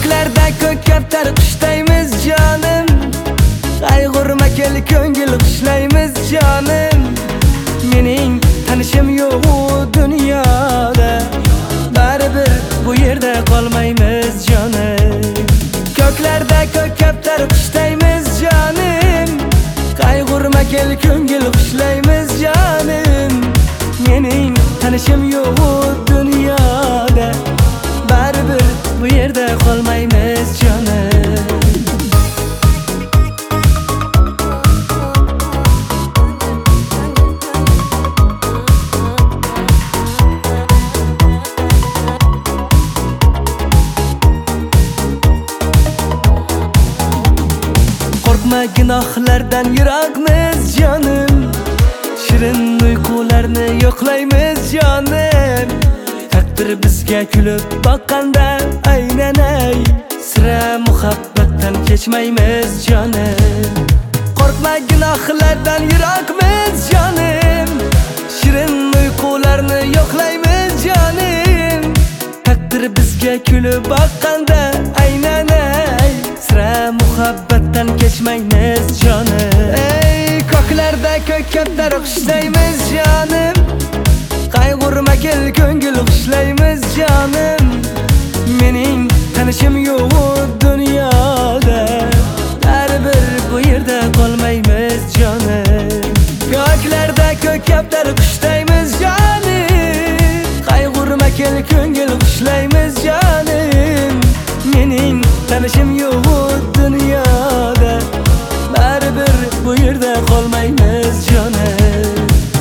Göklarda ko'katlar qushdaymiz jonim, qayg'urma kel ko'ngil qushlaymiz jonim. Mening tanishim yo'q u dunyoda, baribir bu yerda qolmaymiz jonim. Göklarda ko'katlar qushdaymiz jonim, qayg'urma kel ko'ngil qushlaymiz jonim. Mening tanishim yo'q u dunyoda, baribir bu yerda qolmaymiz jonim. Korkma günahlardan yiroqmiz jonim, shirin uyqularni yo'qlaymiz jonim. Taqdir bizga kulib boqqanda aylanay, sira muhabbatdan kechmaymiz jonim. Korkma günahlardan yiroqmiz jonim, shirin uyqularni yo'qlaymiz jonim. Taqdir bizga kulib boqqanda aylanay, sira muhabbatdan kechmaymiz jonim. Ey ko'klarda ko'katlar qushdaymiz jonim, qayg'urma kel ko'ngil qushlaymiz jonim. Mening tanishim yo'q u dunyoda, baribir bu yerda qolmaymiz jonim. Ko'klarda ko'katlar qushdaymiz jonim, qayg'urma kel ko'ngil qushlaymiz jonim. Mening tanishim yo'q u dunyoda, baribir bu yerda qolmaymiz jonim.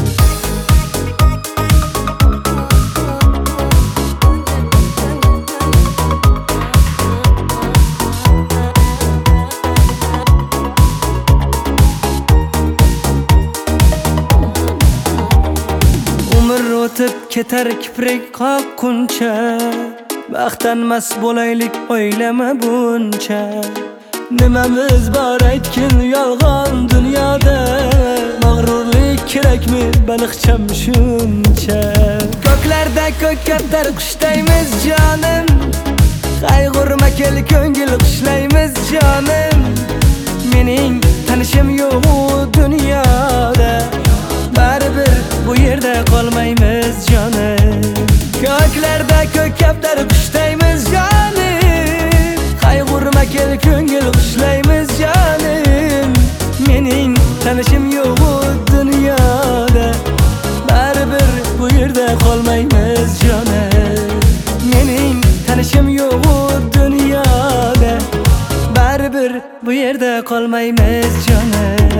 Umr o'tib ketar kiprik qoqquncha, baxtdan mas bo'laylik o'ylama buncha. Nimamiz bor aytgin yolg'on dunyoda, mag'rurlik kerakmi baliqcham shuncha. Ko'klarda ko'katlar qushdaymiz jonim, qayg'urma kel ko'ngil qushlaymiz jonim. Mening tanishim yo'q u dunyoda, baribir bu yerda qolmaymiz jonim. Ko'klarda ko'katlar qushdaymiz jonim, qayg'urma kel ko'ngil qushlaymiz jonim. Mening tanishim yo'q u dunyoda, baribir bu yerda qolmaymiz jonim. Mening tanishim yo'q u dunyoda, baribir bu yerda qolmaymiz jonim.